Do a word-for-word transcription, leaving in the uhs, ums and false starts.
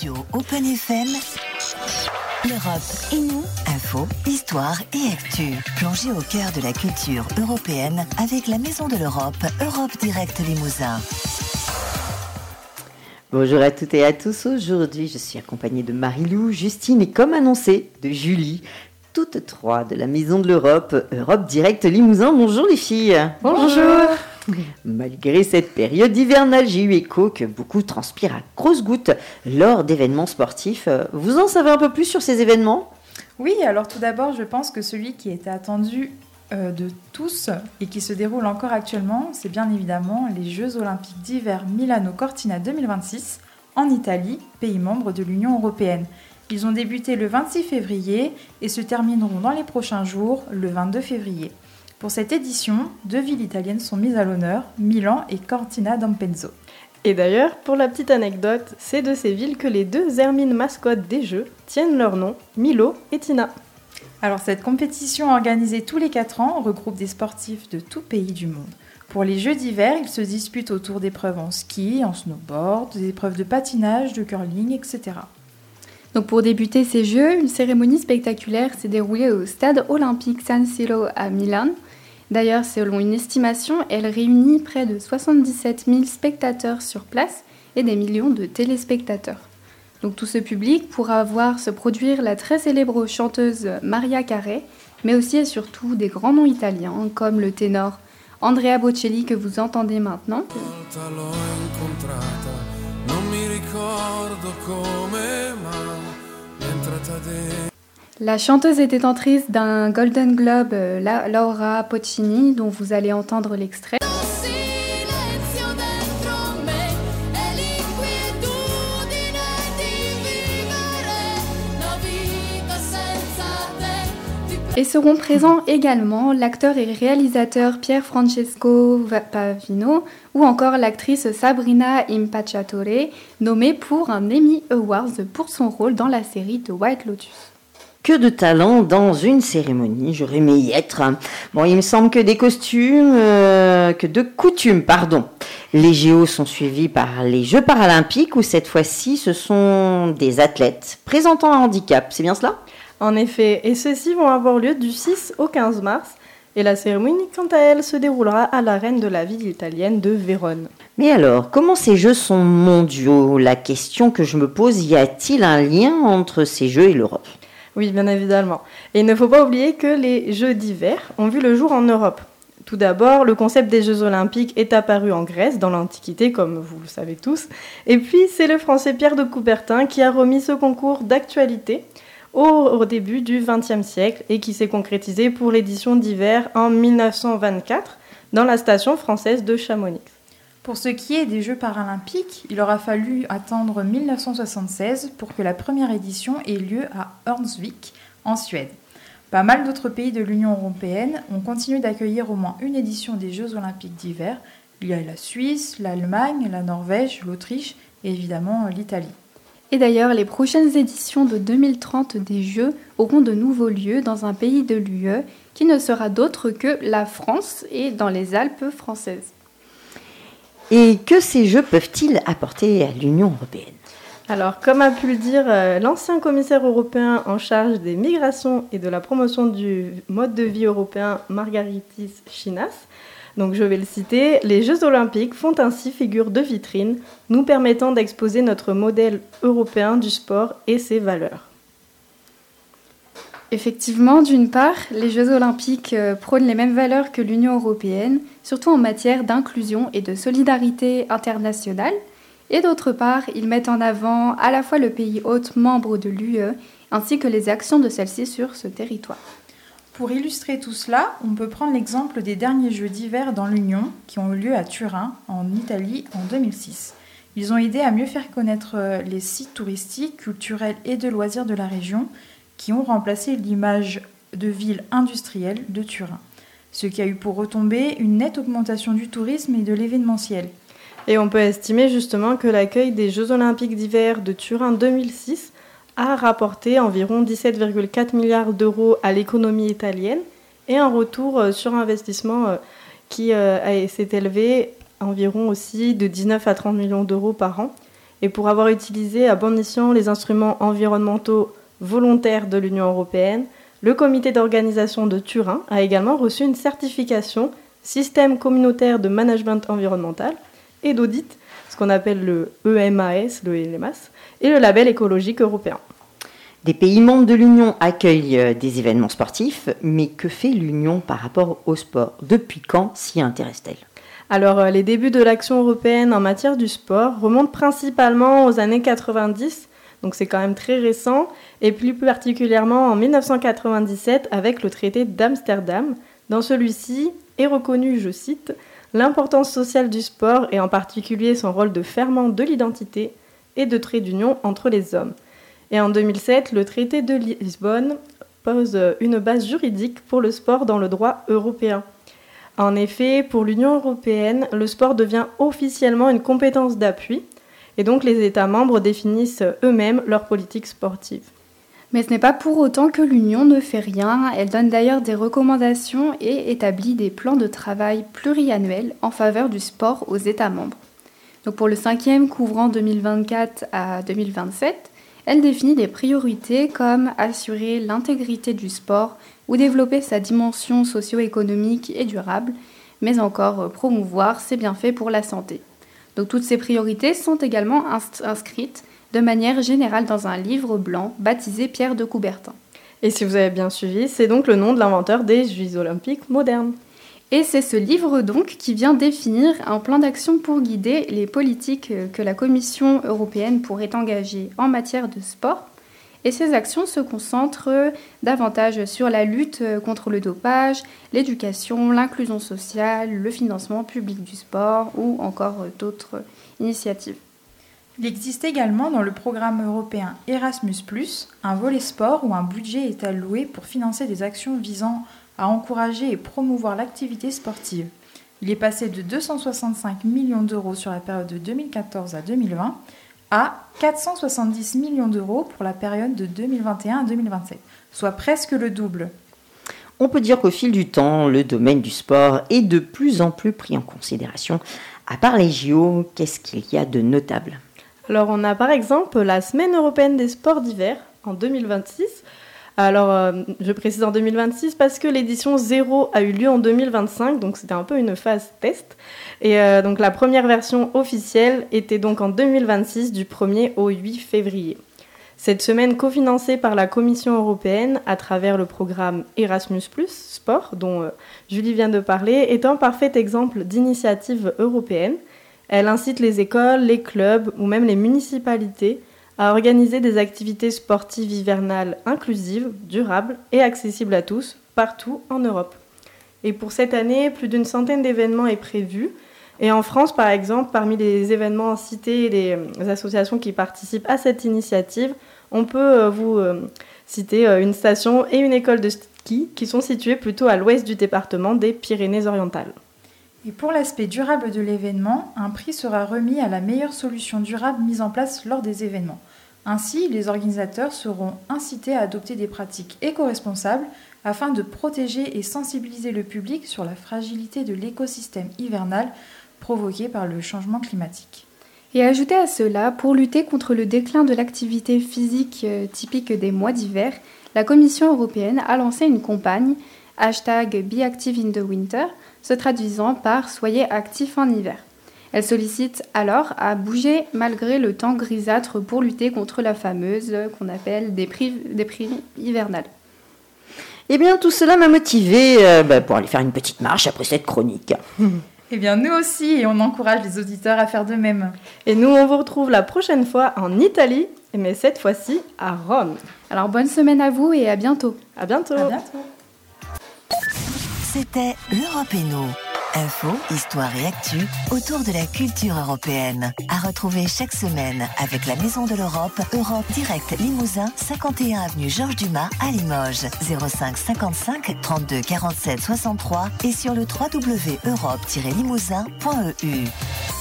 radio Open F M. L'Europe et nous, info, histoire et actu. Plongez au cœur de la culture européenne avec la Maison de l'Europe, Europe Direct Limousin. Bonjour à toutes et à tous. Aujourd'hui, je suis accompagnée de Marie-Lou, Justine et comme annoncé, de Julie. Toutes trois de la Maison de l'Europe, Europe Direct Limousin. Bonjour les filles. Bonjour. Malgré cette période hivernale, j'ai eu écho que beaucoup transpirent à grosses gouttes lors d'événements sportifs. Vous en savez un peu plus sur ces événements ? Oui, alors tout d'abord, je pense que celui qui était attendu euh, de tous et qui se déroule encore actuellement, c'est bien évidemment les Jeux Olympiques d'hiver Milano-Cortina deux mille vingt-six en Italie, pays membre de l'Union européenne. Ils ont débuté le vingt-six février et se termineront dans les prochains jours, le vingt-deux février. Pour cette édition, deux villes italiennes sont mises à l'honneur, Milan et Cortina d'Ampezzo. Et d'ailleurs, pour la petite anecdote, c'est de ces villes que les deux hermines mascottes des Jeux tiennent leur nom, Milo et Tina. Alors cette compétition organisée tous les quatre ans regroupe des sportifs de tout pays du monde. Pour les Jeux d'hiver, ils se disputent autour d'épreuves en ski, en snowboard, des épreuves de patinage, de curling, et cetera. Donc pour débuter ces Jeux, une cérémonie spectaculaire s'est déroulée au stade olympique San Siro à Milan. D'ailleurs, selon une estimation, elle réunit près de soixante-dix-sept mille spectateurs sur place et des millions de téléspectateurs. Donc tout ce public pourra voir se produire la très célèbre chanteuse Maria Carey, mais aussi et surtout des grands noms italiens comme le ténor Andrea Bocelli que vous entendez maintenant. La chanteuse est détentrice d'un Golden Globe, la Laura Pausini, dont vous allez entendre l'extrait. Et seront présents également l'acteur et réalisateur Pier Francesco Pavino ou encore l'actrice Sabrina Impacciatore, nommée pour un Emmy Awards pour son rôle dans la série The White Lotus. Que de talent dans une cérémonie, j'aurais aimé y être. Bon, il me semble que des costumes, euh, que de coutumes, pardon. Les J O sont suivis par les Jeux paralympiques où cette fois-ci ce sont des athlètes présentant un handicap, c'est bien cela ? En effet, et ceux-ci vont avoir lieu du six au quinze mars, et la cérémonie, quant à elle, se déroulera à l'arène de la ville italienne de Vérone. Mais alors, comment ces Jeux sont mondiaux ? La question que je me pose, y a-t-il un lien entre ces Jeux et l'Europe ? Oui, bien évidemment. Et il ne faut pas oublier que les Jeux d'hiver ont vu le jour en Europe. Tout d'abord, le concept des Jeux Olympiques est apparu en Grèce, dans l'Antiquité, comme vous le savez tous. Et puis, c'est le Français Pierre de Coubertin qui a remis ce concours d'actualité au, au début du vingtième siècle et qui s'est concrétisé pour l'édition d'hiver en dix-neuf cent vingt-quatre dans la station française de Chamonix. Pour ce qui est des Jeux paralympiques, il aura fallu attendre dix-neuf cent soixante-seize pour que la première édition ait lieu à Örnsköldsvik, en Suède. Pas mal d'autres pays de l'Union européenne ont continué d'accueillir au moins une édition des Jeux olympiques d'hiver. Il y a la Suisse, l'Allemagne, la Norvège, l'Autriche et évidemment l'Italie. Et d'ailleurs, les prochaines éditions de deux mille trente des Jeux auront de nouveaux lieux dans un pays de l'U E qui ne sera d'autre que la France et dans les Alpes françaises. Et que ces Jeux peuvent-ils apporter à l'Union européenne ? Alors, comme a pu le dire euh, l'ancien commissaire européen en charge des migrations et de la promotion du mode de vie européen, Margaritis Chinas, donc je vais le citer, les Jeux olympiques font ainsi figure de vitrine, nous permettant d'exposer notre modèle européen du sport et ses valeurs. Effectivement, d'une part, les Jeux olympiques prônent les mêmes valeurs que l'Union européenne, surtout en matière d'inclusion et de solidarité internationale. Et d'autre part, ils mettent en avant à la fois le pays hôte membre de l'U E, ainsi que les actions de celle-ci sur ce territoire. Pour illustrer tout cela, on peut prendre l'exemple des derniers Jeux d'hiver dans l'Union qui ont eu lieu à Turin, en Italie, en deux mille six. Ils ont aidé à mieux faire connaître les sites touristiques, culturels et de loisirs de la région qui ont remplacé l'image de ville industrielle de Turin, ce qui a eu pour retombée une nette augmentation du tourisme et de l'événementiel. Et on peut estimer justement que l'accueil des Jeux olympiques d'hiver de Turin deux mille six a rapporté environ dix-sept virgule quatre milliards d'euros à l'économie italienne et un retour sur investissement qui s'est élevé à environ aussi de dix-neuf à trente millions d'euros par an. Et pour avoir utilisé à bon escient les instruments environnementaux volontaires de l'Union européenne, le comité d'organisation de Turin a également reçu une certification Système communautaire de management environnemental et d'audit, ce qu'on appelle le E M A S, le E L M A S, et le label écologique européen. Des pays membres de l'Union accueillent des événements sportifs, mais que fait l'Union par rapport au sport ? Depuis quand s'y intéresse-t-elle ? Alors, les débuts de l'action européenne en matière du sport remontent principalement aux années quatre-vingt-dix, donc c'est quand même très récent, et plus particulièrement en dix-neuf cent quatre-vingt-dix-sept avec le traité d'Amsterdam. Dans celui-ci est reconnu, je cite, « l'importance sociale du sport et en particulier son rôle de ferment de l'identité et de trait d'union entre les hommes ». Et en deux mille sept, le traité de Lisbonne pose une base juridique pour le sport dans le droit européen. En effet, pour l'Union européenne, le sport devient officiellement une compétence d'appui, et donc les États membres définissent eux-mêmes leur politique sportive. Mais ce n'est pas pour autant que l'Union ne fait rien. Elle donne d'ailleurs des recommandations et établit des plans de travail pluriannuels en faveur du sport aux États membres. Donc pour le cinquième, couvrant deux mille vingt-quatre à deux mille vingt-sept, elle définit des priorités comme assurer l'intégrité du sport ou développer sa dimension socio-économique et durable, mais encore promouvoir ses bienfaits pour la santé. Donc toutes ces priorités sont également inscrites de manière générale dans un livre blanc baptisé Pierre de Coubertin. Et si vous avez bien suivi, c'est donc le nom de l'inventeur des Jeux olympiques modernes. Et c'est ce livre donc qui vient définir un plan d'action pour guider les politiques que la Commission européenne pourrait engager en matière de sport. Et ces actions se concentrent davantage sur la lutte contre le dopage, l'éducation, l'inclusion sociale, le financement public du sport ou encore d'autres initiatives. Il existe également dans le programme européen Erasmus plus, un volet sport où un budget est alloué pour financer des actions visant à encourager et promouvoir l'activité sportive. Il est passé de deux cent soixante-cinq millions d'euros sur la période de deux mille quatorze à deux mille vingt à quatre cent soixante-dix millions d'euros pour la période de deux mille vingt et un à deux mille vingt-sept, soit presque le double. On peut dire qu'au fil du temps, le domaine du sport est de plus en plus pris en considération. À part les J O, qu'est-ce qu'il y a de notable ? Alors on a par exemple la Semaine européenne des sports d'hiver en deux mille vingt-six. Alors euh, je précise en deux mille vingt-six parce que l'édition zéro a eu lieu en deux mille vingt-cinq, donc c'était un peu une phase test. Et euh, donc la première version officielle était donc en deux mille vingt-six du premier au huit février. Cette semaine cofinancée par la Commission européenne à travers le programme Erasmus plus, sport, dont euh, Julie vient de parler, est un parfait exemple d'initiative européenne. Elle incite les écoles, les clubs ou même les municipalités à organiser des activités sportives hivernales inclusives, durables et accessibles à tous, partout en Europe. Et pour cette année, plus d'une centaine d'événements est prévu. Et en France, par exemple, parmi les événements cités et les associations qui participent à cette initiative, on peut vous citer une station et une école de ski qui sont situées plutôt à l'ouest du département des Pyrénées-Orientales. Et pour l'aspect durable de l'événement, un prix sera remis à la meilleure solution durable mise en place lors des événements. Ainsi, les organisateurs seront incités à adopter des pratiques éco-responsables afin de protéger et sensibiliser le public sur la fragilité de l'écosystème hivernal provoqué par le changement climatique. Et ajouter à cela, pour lutter contre le déclin de l'activité physique typique des mois d'hiver, la Commission européenne a lancé une campagne hashtag Be Active in the Winter, se traduisant par « Soyez actifs en hiver ». Elle sollicite alors à bouger malgré le temps grisâtre pour lutter contre la fameuse qu'on appelle déprime, déprime hivernale. Eh bien, tout cela m'a motivé euh, bah, pour aller faire une petite marche après cette chronique. Eh bien, nous aussi, et on encourage les auditeurs à faire de même. Et nous, on vous retrouve la prochaine fois en Italie, mais cette fois-ci à Rome. Alors, bonne semaine à vous et à bientôt. À bientôt. À bientôt. C'était l'Europe et nous. Info, histoire et actu autour de la culture européenne. À retrouver chaque semaine avec la Maison de l'Europe, Europe Direct Limousin, cinquante et un avenue Georges Dumas à Limoges, zéro cinq cinquante-cinq trente-deux quarante-sept soixante-trois et sur le w w w point europe tiret limousin point e u.